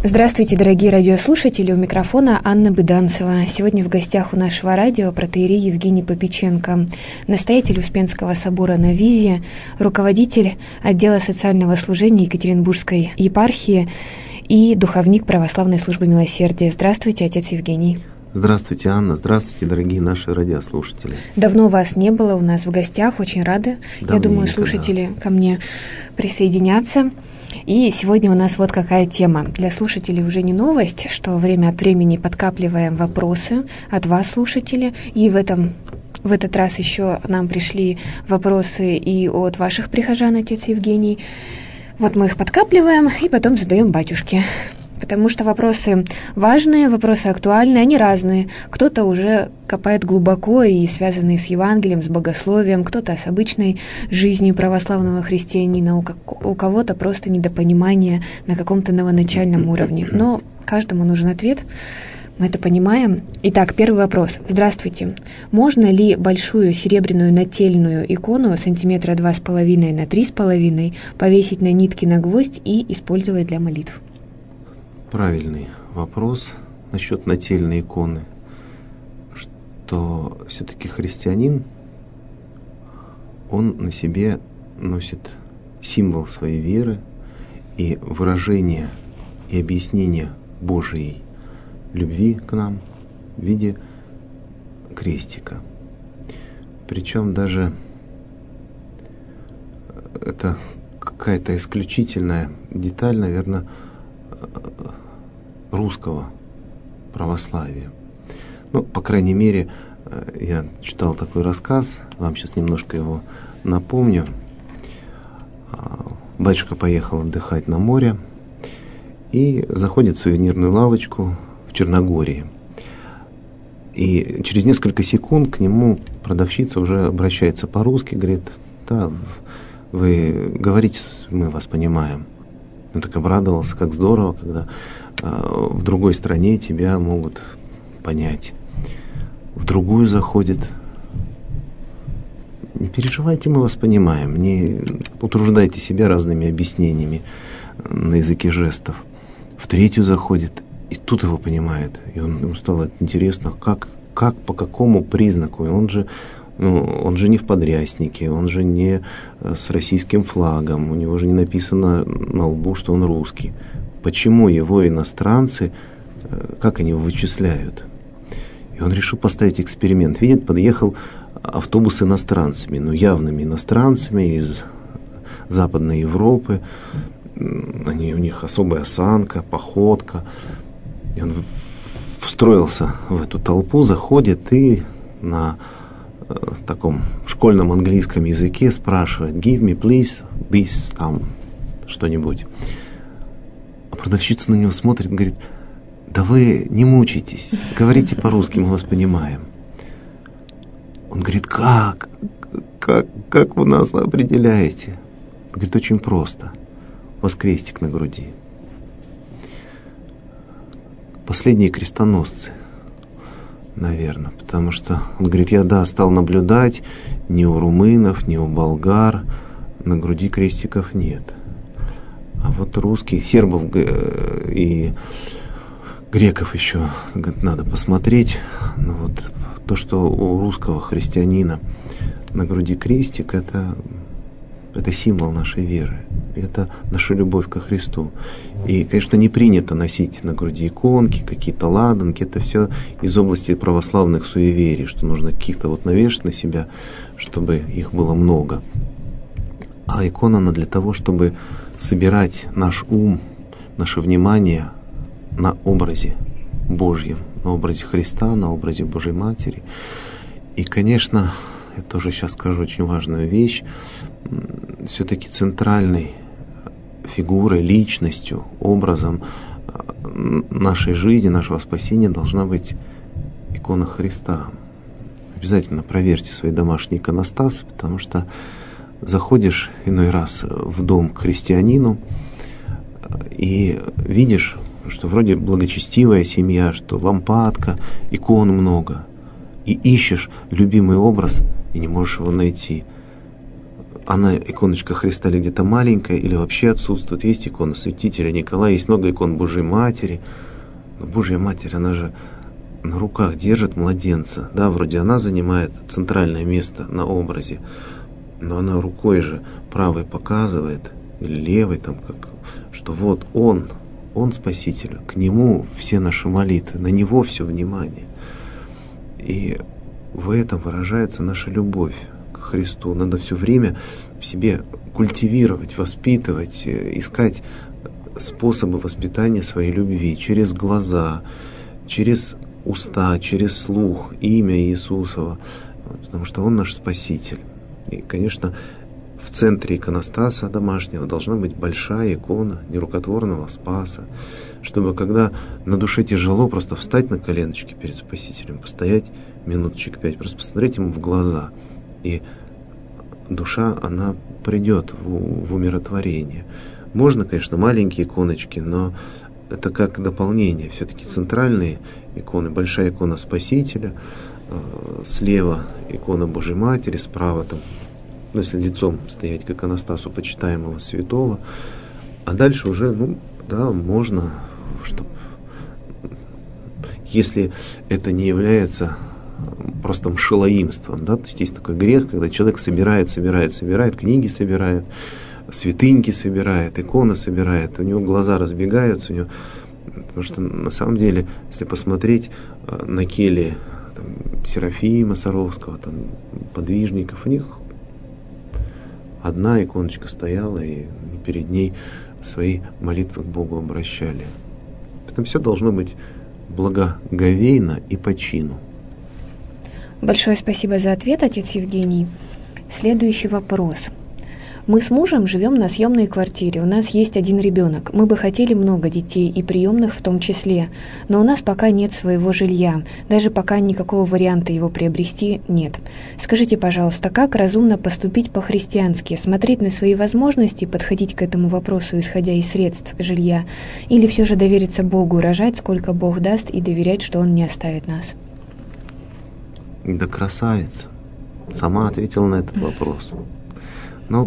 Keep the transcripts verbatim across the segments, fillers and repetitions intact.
Здравствуйте, дорогие радиослушатели, у микрофона Анна Быданцева. Сегодня в гостях у нашего радио протоиерей Евгений Попеченко, настоятель Успенского собора на Визе, руководитель отдела социального служения Екатеринбургской епархии и духовник Православной службы милосердия. Здравствуйте, отец Евгений. Здравствуйте, Анна. Здравствуйте, дорогие наши радиослушатели. Давно вас не было у нас в гостях, очень рады. Давненько, Я думаю, слушатели да. ко мне присоединятся. И сегодня у нас вот какая тема. Для слушателей уже не новость, что время от времени подкапливаем вопросы от вас, слушатели, и в этом в этот раз еще нам пришли вопросы и от ваших прихожан, отец Евгений. Вот мы их подкапливаем и потом задаем батюшке. Потому что вопросы важные, вопросы актуальные, они разные. Кто-то уже копает глубоко и связанные с Евангелием, с богословием, кто-то с обычной жизнью православного христианина, у кого-то просто недопонимание на каком-то новоначальном уровне. Но каждому нужен ответ, мы это понимаем. Итак, первый вопрос. Здравствуйте. Можно ли большую серебряную нательную икону сантиметра два с половиной на три с половиной повесить на нитки на гвоздь и использовать для молитв? Правильный вопрос насчет нательной иконы, что все-таки христианин, он на себе носит символ своей веры и выражение и объяснение Божией любви к нам в виде крестика. Причем даже это какая-то исключительная деталь, наверное, русского православия. Ну, по крайней мере, я читал такой рассказ, вам сейчас немножко его напомню. Батюшка поехал отдыхать на море и заходит в сувенирную лавочку в Черногории. И через несколько секунд к нему продавщица уже обращается по-русски, говорит: да, вы говорите, мы вас понимаем. Он так обрадовался, как здорово, когда э, в другой стране тебя могут понять. В другую заходит: не переживайте, мы вас понимаем, не утруждайте себя разными объяснениями на языке жестов. В третью заходит, и тут его понимает. И он, ему стало интересно, как, как, по какому признаку. Он же, ну, он же не в подряснике, он же не с российским флагом, у него же не написано на лбу, что он русский. Почему его иностранцы, как они его вычисляют? И он решил поставить эксперимент. Видит, подъехал автобус с иностранцами, ну явными иностранцами из Западной Европы. Они, у них особая осанка, походка. И он встроился в эту толпу, заходит и на в таком школьном английском языке спрашивает: give me please this, там что-нибудь. А продавщица на него смотрит и говорит: да вы не мучайтесь, говорите по-русски, мы вас понимаем. Он говорит: как? Как, как вы нас определяете? Он говорит: очень просто. У вас крестик на груди. Последние крестоносцы, наверное, потому что он говорит: я, да, стал наблюдать, ни у румынов, ни у болгар на груди крестиков нет. А вот русских, сербов и греков еще надо посмотреть. Но вот то, что у русского христианина на груди крестик, это, это символ нашей веры. Это наша любовь ко Христу. И, конечно, не принято носить на груди иконки, какие-то ладанки. Это все из области православных суеверий, что нужно каких-то вот навешать на себя, чтобы их было много. А икона, она для того, чтобы собирать наш ум, наше внимание на образе Божьем, на образе Христа, на образе Божьей Матери. И, конечно, я тоже сейчас скажу очень важную вещь. Все-таки центральной фигурой, личностью, образом нашей жизни, нашего спасения должна быть икона Христа. Обязательно проверьте свои домашние иконостасы, потому что заходишь иной раз в дом к христианину и видишь, что вроде благочестивая семья, что лампадка, икон много, и ищешь любимый образ и не можешь его найти. она, иконочка Христа, или где-то маленькая, или вообще отсутствует. Есть икона Святителя Николая, есть много икон Божьей Матери. Но Божья Матерь, она же на руках держит младенца. Да, вроде она занимает центральное место на образе, но она рукой же правой показывает, или левой, там, как, что вот Он, Он Спаситель, к Нему все наши молитвы, на Него все внимание. И в этом выражается наша любовь к Христу. Надо все время в себе культивировать, воспитывать, искать способы воспитания своей любви через глаза, через уста, через слух, имя Иисусова, потому что Он наш Спаситель. И, конечно, в центре иконостаса домашнего должна быть большая икона нерукотворного Спаса, чтобы, когда на душе тяжело, просто встать на коленочки перед Спасителем, постоять минуточек пять, просто посмотреть Ему в глаза, и душа, она придет в, в умиротворение. Можно, конечно, маленькие иконочки, но это как дополнение. Все-таки центральные иконы, большая икона Спасителя, э, слева икона Божьей Матери, справа там, ну, если лицом стоять к иконостасу почитаемого святого, а дальше уже, ну, да, можно, чтобы, если это не является просто мшелоимством, да, то есть есть такой грех, когда человек собирает, собирает, собирает, книги собирает, святыньки собирает, иконы собирает, у него глаза разбегаются, у него, потому что на самом деле, если посмотреть на кельи там, Серафима Саровского, там, подвижников, у них одна иконочка стояла, и перед ней свои молитвы к Богу обращали. Поэтому все должно быть благоговейно и по чину. Большое спасибо за ответ, отец Евгений. Следующий вопрос. Мы с мужем живем на съемной квартире, у нас есть один ребенок. Мы бы хотели много детей, и приемных в том числе, но у нас пока нет своего жилья, даже пока никакого варианта его приобрести нет. Скажите, пожалуйста, как разумно поступить по-христиански, смотреть на свои возможности, подходить к этому вопросу, исходя из средств жилья, или все же довериться Богу, рожать, сколько Бог даст, и доверять, что Он не оставит нас? Да красавица, сама ответила на этот вопрос. Ну,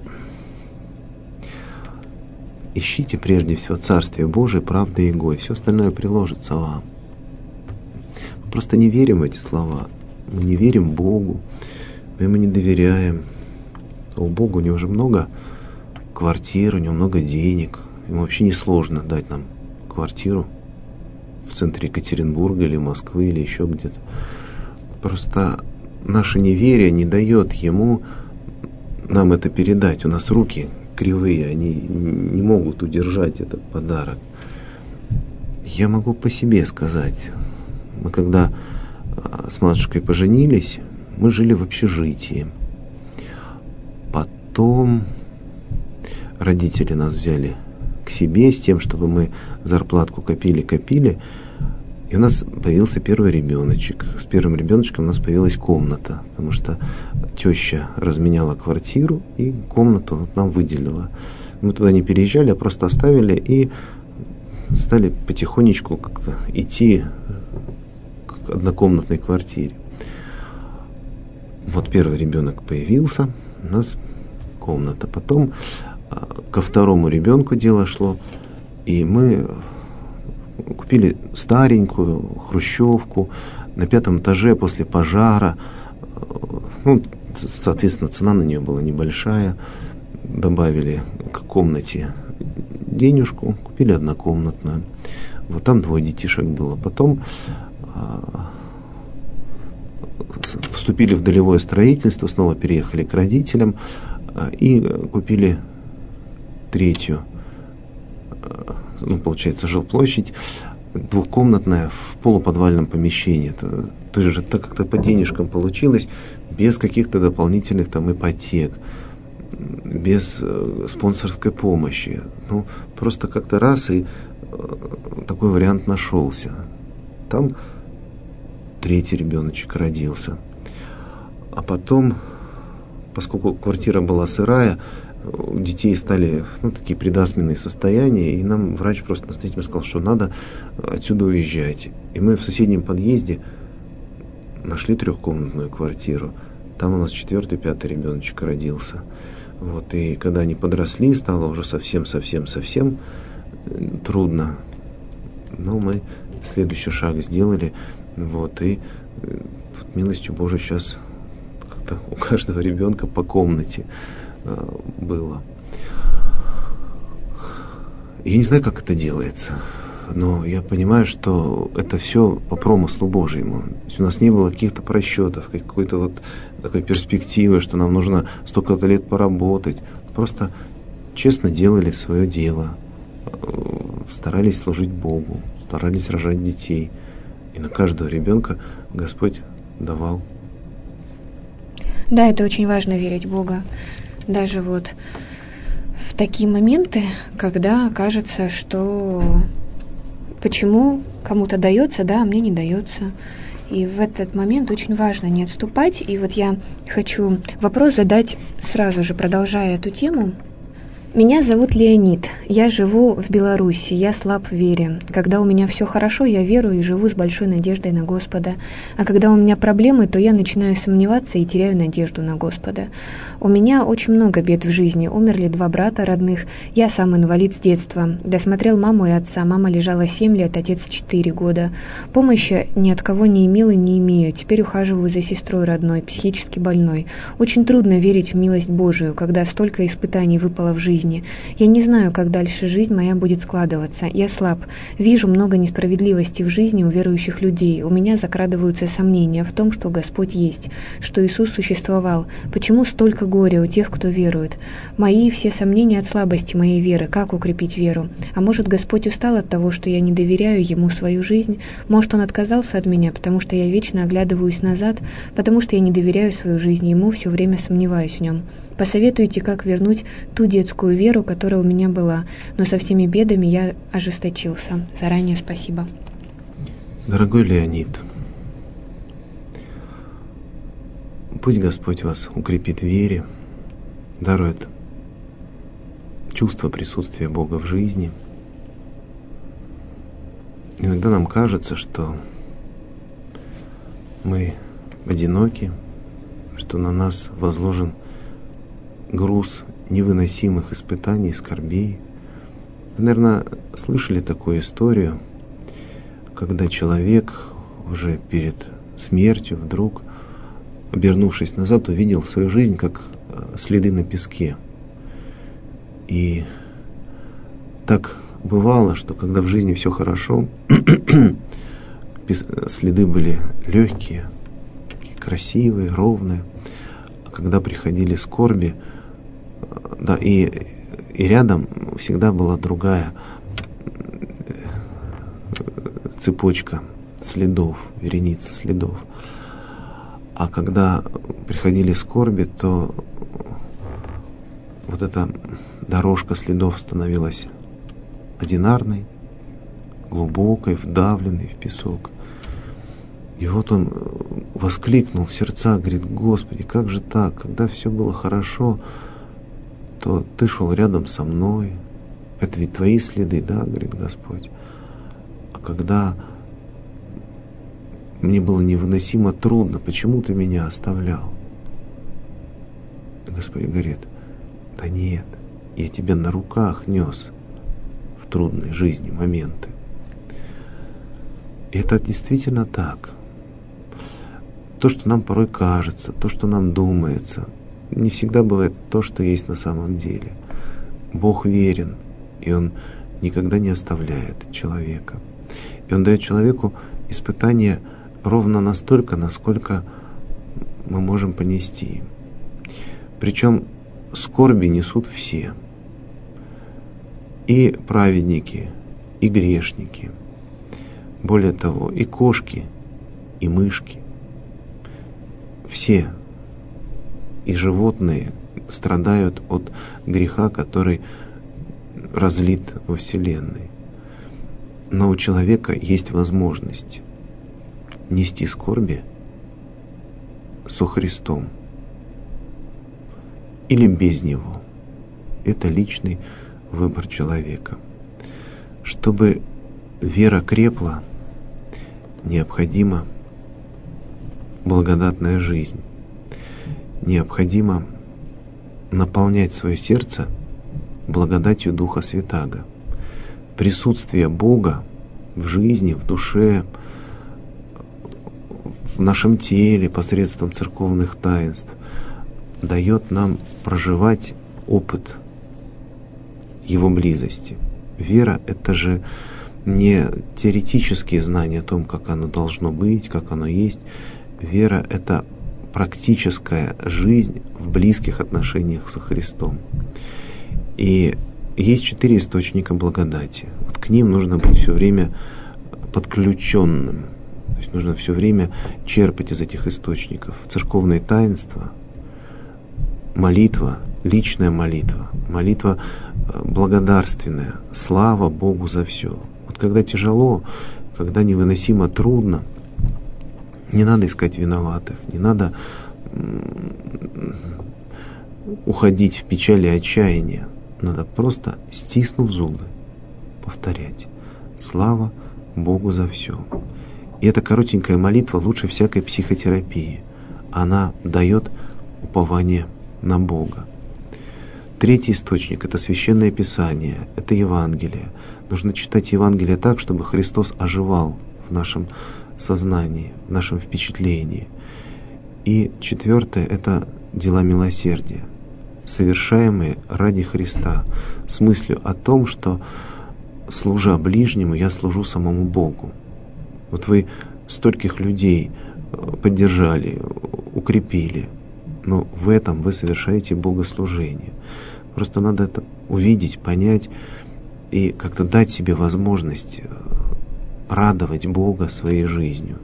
ищите прежде всего Царствие Божие, правды и Его, и все остальное приложится вам. Мы просто не верим в эти слова. Мы не верим Богу, мы Ему не доверяем. У Бога, у Него уже много квартир, у Него много денег. Ему вообще не сложно дать нам квартиру в центре Екатеринбурга или Москвы или еще где-то. Просто наше неверие не дает Ему нам это передать. У нас руки кривые, они не могут удержать этот подарок. Я могу по себе сказать. Мы когда с матушкой поженились, мы жили в общежитии. Потом родители нас взяли к себе с тем, чтобы мы зарплатку копили-копили. И у нас появился первый ребеночек. С первым ребеночком у нас появилась комната, потому что теща разменяла квартиру и комнату вот нам выделила. Мы туда не переезжали, а просто оставили и стали потихонечку как-то идти к однокомнатной квартире. Вот первый ребенок появился, у нас комната. Потом ко второму ребенку дело шло, и мы купили старенькую хрущевку на пятом этаже после пожара. Ну, соответственно, цена на нее была небольшая. Добавили к комнате денежку, купили однокомнатную. Вот там двое детишек было. Потом а, вступили в долевое строительство, снова переехали к родителям а, и купили третью, ну, получается, жилплощадь, двухкомнатная в полуподвальном помещении. Это тоже так как-то по денежкам получилось, без каких-то дополнительных там ипотек, без э, спонсорской помощи. Ну, просто как-то раз и э, такой вариант нашелся. Там третий ребеночек родился. А потом, поскольку квартира была сырая, у детей стали, ну, такие предасменные состояния, и нам врач просто настоятельно сказал, что надо отсюда уезжать. И мы в соседнем подъезде нашли трехкомнатную квартиру. там у нас четвертый, пятый ребеночек родился. Вот, и когда они подросли, стало уже совсем-совсем-совсем трудно. Но мы следующий шаг сделали, вот, и вот, милостью Божией сейчас как-то у каждого ребенка по комнате э, было. Я не знаю, как это делается, но я понимаю, что это все по промыслу Божьему. То есть у нас не было каких-то просчетов, какой-то вот такой перспективы, что нам нужно столько-то лет поработать. Просто честно делали свое дело, старались служить Богу, старались рожать детей. И на каждого ребенка Господь давал. Да, это очень важно, верить в Бога. Даже вот в такие моменты, когда кажется, что почему кому-то дается, да, а мне не дается. И в этот момент очень важно не отступать. И вот я хочу вопрос задать сразу же, продолжая эту тему. Меня зовут Леонид, я живу в Беларуси, я слаб в вере. Когда у меня все хорошо, я верую и живу с большой надеждой на Господа. А когда у меня проблемы, то я начинаю сомневаться и теряю надежду на Господа. У меня очень много бед в жизни. Умерли два брата родных, я сам инвалид с детства. Досмотрел маму и отца, мама лежала семь лет, отец четыре года. Помощи ни от кого не имел и не имею. Теперь ухаживаю за сестрой родной, психически больной. Очень трудно верить в милость Божию, когда столько испытаний выпало в жизнь. Я не знаю, как дальше жизнь моя будет складываться. Я слаб. Вижу много несправедливости в жизни у верующих людей. У меня закрадываются сомнения в том, что Господь есть, что Иисус существовал. Почему столько горя у тех, кто верует? Мои все сомнения от слабости моей веры. Как укрепить веру? А может, Господь устал от того, что я не доверяю Ему свою жизнь? Может, Он отказался от меня, потому что я вечно оглядываюсь назад, потому что я не доверяю свою жизнь Ему, все время сомневаюсь в Нем. Посоветуйте, как вернуть ту детскую веру, которая у меня была, но со всеми бедами я ожесточился. Заранее спасибо. Дорогой Леонид, пусть Господь вас укрепит в вере, дарует чувство присутствия Бога в жизни. Иногда нам кажется, что мы одиноки, что на нас возложен груз невыносимых испытаний и скорбей. Вы, наверное, слышали такую историю, когда человек уже перед смертью вдруг, обернувшись назад, увидел свою жизнь как следы на песке. И так бывало, что когда в жизни все хорошо, следы были легкие, красивые, ровные. А когда приходили скорби, да, и, и рядом всегда была другая цепочка следов, вереница следов. А когда приходили скорби, то вот эта дорожка следов становилась одинарной, глубокой, вдавленной в песок. И вот он воскликнул в сердцах, говорит: Господи, как же так, когда все было хорошо, то Ты шел рядом со мной, это ведь Твои следы, да, говорит Господь. А когда мне было невыносимо трудно, почему Ты меня оставлял? И Господь говорит: да нет, я тебя на руках нес в трудной жизни моменты. И это действительно так. То, что нам порой кажется, то, что нам думается, не всегда бывает то, что есть на самом деле. Бог верен, и Он никогда не оставляет человека. И Он дает человеку испытания ровно настолько, насколько мы можем понести. Причем скорби несут все. И праведники, и грешники. Более того, и кошки, и мышки. Все и животные страдают от греха, который разлит во Вселенной. Но у человека есть возможность нести скорби со Христом или без Него. Это личный выбор человека. Чтобы вера крепла, необходима благодатная жизнь. необходимо наполнять свое сердце благодатью Духа Святаго. Присутствие Бога в жизни, в душе, в нашем теле посредством церковных таинств дает нам проживать опыт Его близости. Вера — это же не теоретические знания о том, как оно должно быть, как оно есть. Вера — это практическая жизнь в близких отношениях со Христом. И есть четыре источника благодати. Вот к ним нужно быть все время подключенным. То есть нужно все время черпать из этих источников. Церковные таинства, молитва, личная молитва, молитва благодарственная, слава Богу за все. Вот когда тяжело, когда невыносимо трудно, не надо искать виноватых, не надо уходить в печаль и отчаяние. Надо просто, стиснув зубы, повторять: слава Богу за все. И эта коротенькая молитва лучше всякой психотерапии. Она дает упование на Бога. Третий источник — это Священное Писание, это Евангелие. Нужно читать Евангелие так, чтобы Христос оживал в нашем сознании, в нашем впечатлении. И четвертое — это дела милосердия, совершаемые ради Христа, с мыслью о том, что, служа ближнему, я служу самому Богу. Вот вы стольких людей поддержали, укрепили, но в этом вы совершаете богослужение. Просто надо это увидеть, понять и как-то дать себе возможность радовать Бога своей жизнью.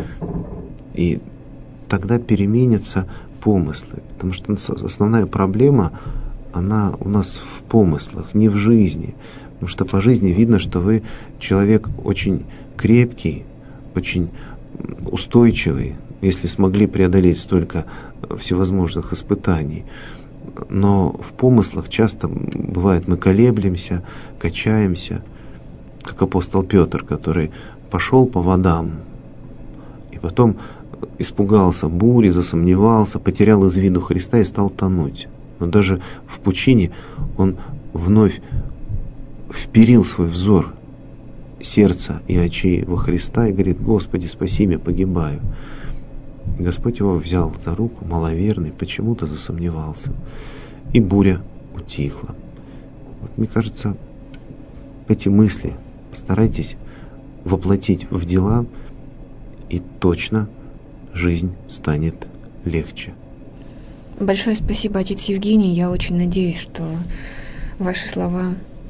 И тогда переменятся помыслы. Потому что основная проблема, она у нас в помыслах, не в жизни. Потому что по жизни видно, что вы человек очень крепкий, очень устойчивый, если смогли преодолеть столько всевозможных испытаний. Но в помыслах часто бывает, мы колеблемся, качаемся, как апостол Петр, который пошел по водам и потом испугался бури, засомневался, потерял из виду Христа и стал тонуть. Но даже в пучине он вновь вперил свой взор сердца и очей во Христа и говорит: «Господи, спаси меня, погибаю». И Господь его взял за руку, маловерный, почему-то засомневался. И буря утихла. Вот, мне кажется, эти мысли постарайтесь воплотить в дела, и точно жизнь станет легче. Большое спасибо, отец Евгений. Я очень надеюсь, что ваши слова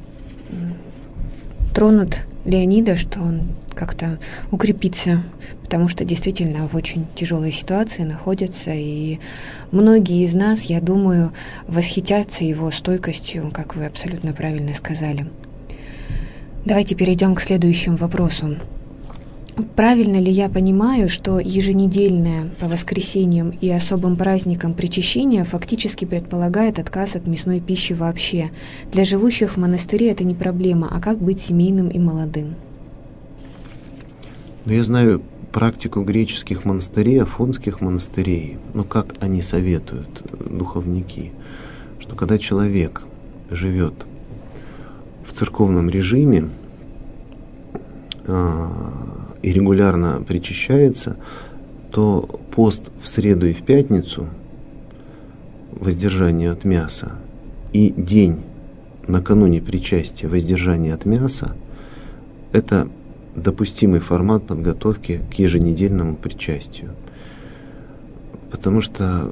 тронут Леонида, что он как-то укрепится, потому что действительно в очень тяжелой ситуации находится, и многие из нас, я думаю, восхитятся его стойкостью, как вы абсолютно правильно сказали. Давайте перейдем к следующему вопросу. Правильно ли я понимаю, что еженедельное по воскресеньям и особым праздникам причащение фактически предполагает отказ от мясной пищи вообще? Для живущих в монастыре это не проблема, а как быть семейным и молодым? Но я знаю практику греческих монастырей, афонских монастырей, но как они советуют, духовники, что когда человек живет в церковном режиме э, и регулярно причащается, то пост в среду и в пятницу, воздержание от мяса, и день накануне причастия, воздержание от мяса, это допустимый формат подготовки к еженедельному причастию. Потому что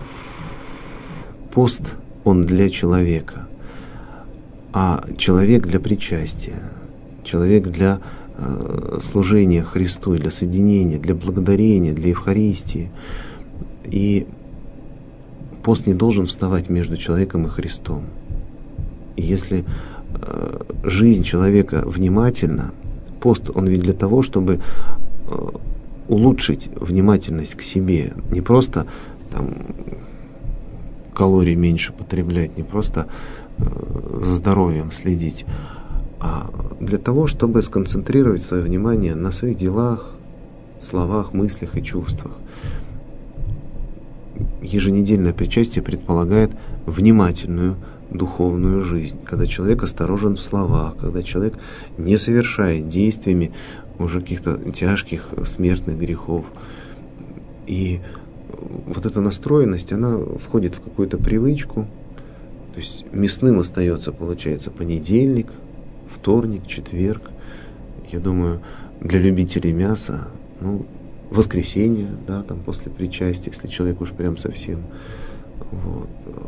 пост, он для человека, а человек для причастия, человек для э, служения Христу, для соединения, для благодарения, для Евхаристии. И пост не должен вставать между человеком и Христом. И если э, жизнь человека внимательна, пост, он ведь для того, чтобы э, улучшить внимательность к себе, не просто там калорий меньше потреблять, не просто э, за здоровьем следить, а для того, чтобы сконцентрировать свое внимание на своих делах, словах, мыслях и чувствах. еженедельное причастие предполагает внимательную духовную жизнь, когда человек осторожен в словах, когда человек не совершает действиями уже каких-то тяжких смертных грехов. И вот эта настроенность, она входит в какую-то привычку. То есть мясным остается, получается, понедельник, вторник, четверг. Я думаю, для любителей мяса, ну, воскресенье, да, там после причастия, если человек уж прям совсем. Вот.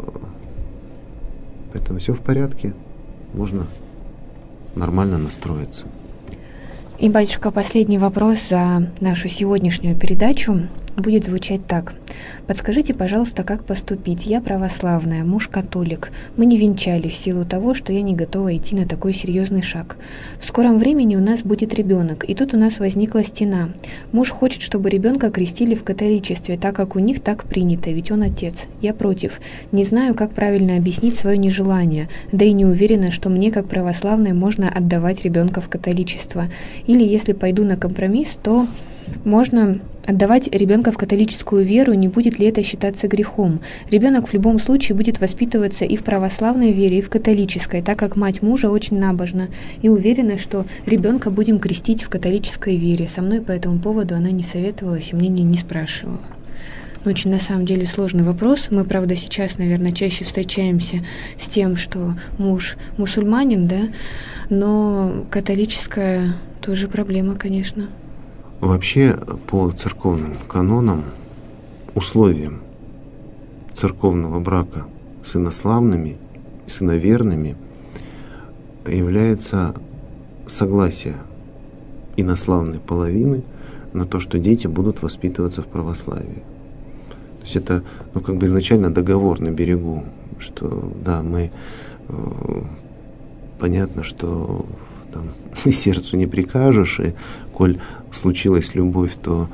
Поэтому все в порядке, можно нормально настроиться. И, батюшка, последний вопрос за нашу сегодняшнюю передачу будет звучать так. Подскажите, пожалуйста, как поступить? Я православная, муж католик. Мы не венчались в силу того, что я не готова идти на такой серьезный шаг. В скором времени у нас будет ребенок, и тут у нас возникла стена. Муж хочет, чтобы ребенка крестили в католичестве, так как у них так принято, ведь он отец. Я против. Не знаю, как правильно объяснить свое нежелание, да и не уверена, что мне, как православной, можно отдавать ребенка в католичество. Или если пойду на компромисс, то можно отдавать ребенка в католическую веру, не будет ли это считаться грехом? Ребенок в любом случае будет воспитываться и в православной вере, и в католической, так как мать мужа очень набожна и уверена, что ребенка будем крестить в католической вере. Со мной по этому поводу она не советовалась и мнения не спрашивала. Очень, на самом деле, сложный вопрос. Мы, правда, сейчас, наверное, чаще встречаемся с тем, что муж мусульманин, да, но католическая тоже проблема, конечно. Вообще, по церковным канонам, условием церковного брака с инославными и с иноверными является согласие инославной половины на то, что дети будут воспитываться в православии. То есть это, ну, как бы изначально договор на берегу, что, да, мы, э, понятно, что там сердцу не прикажешь, и коль случилась любовь, то,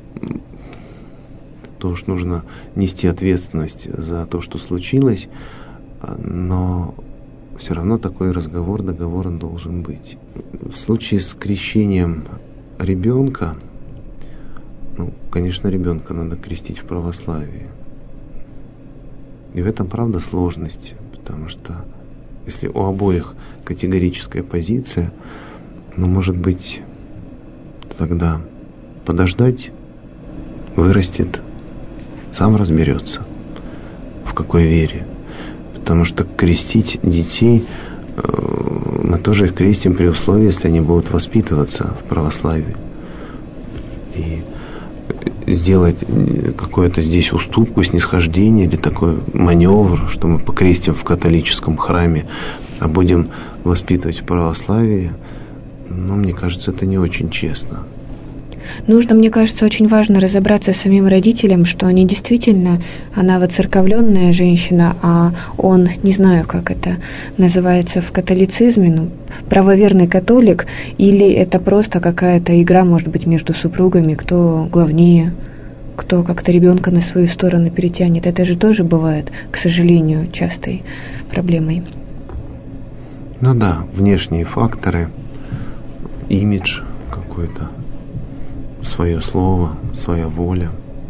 то уж нужно нести ответственность за то, что случилось, но все равно такой разговор, договор он должен быть. В случае с крещением ребенка, ну, конечно, ребенка надо крестить в православии. И в этом, правда, сложность, потому что если у обоих категорическая позиция, ну, может быть, тогда подождать, вырастет, сам разберется, в какой вере. Потому что крестить детей, мы тоже их крестим при условии, если они будут воспитываться в православии. И сделать какую-то здесь уступку, снисхождение или такой маневр, что мы покрестим в католическом храме, а будем воспитывать в православии, ну, мне кажется, это не очень честно. Нужно, мне кажется, очень важно разобраться с самим родителем, что они действительно, она воцерковленная женщина, а он, не знаю, как это называется в католицизме, ну, правоверный католик, или это просто какая-то игра, может быть, между супругами, кто главнее, кто как-то ребенка на свою сторону перетянет. Это же тоже бывает, к сожалению, частой проблемой. Ну да, внешние факторы, имидж какой-то, свое слово, своя воля.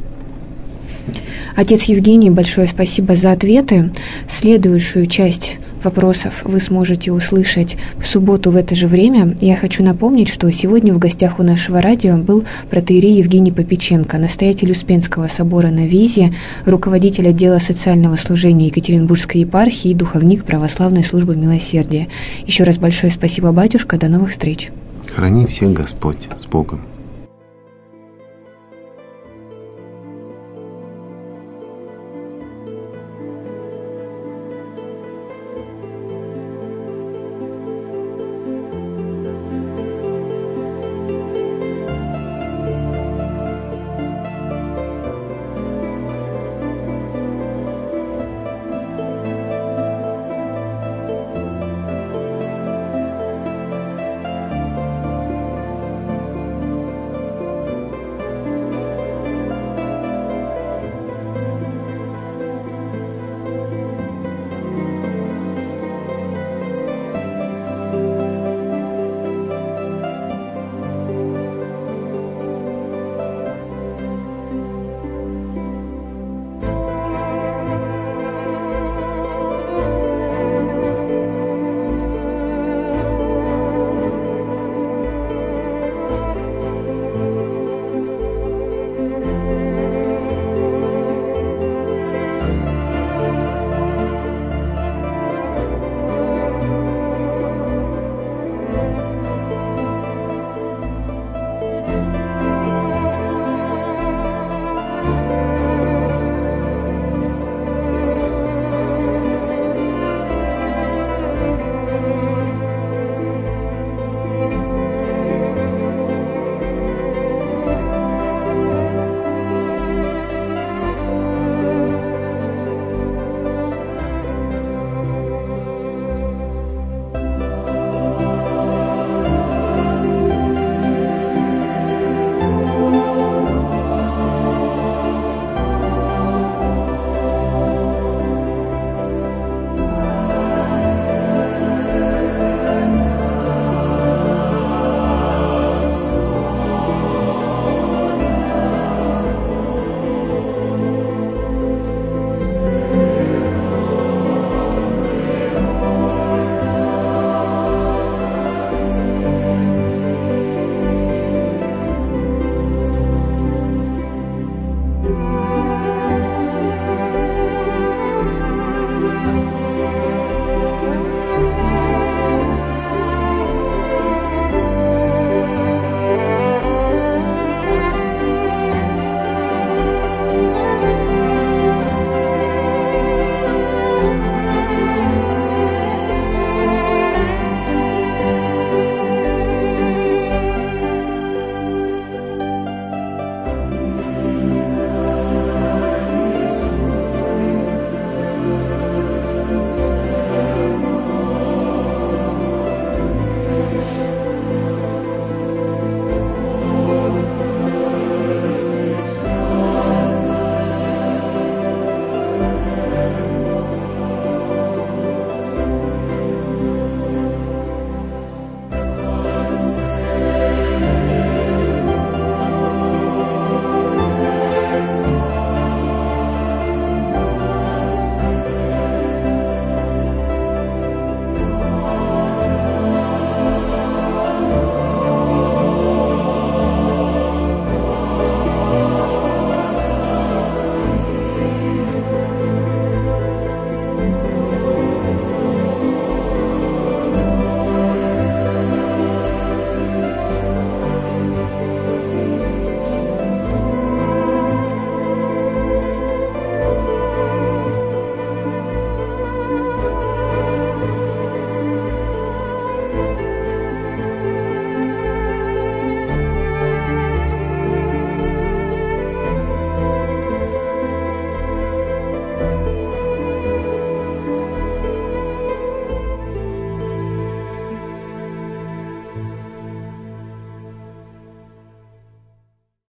Отец Евгений, большое спасибо за ответы. Следующую часть вопросов вы сможете услышать в субботу в это же время. Я хочу напомнить, что сегодня в гостях у нашего радио был протоиерей Евгений Попеченко, настоятель Успенского собора на Визе, руководитель отдела социального служения Екатеринбургской епархии и духовник Православной службы милосердия. Еще раз большое спасибо, батюшка. До новых встреч. Храни всех Господь. С Богом.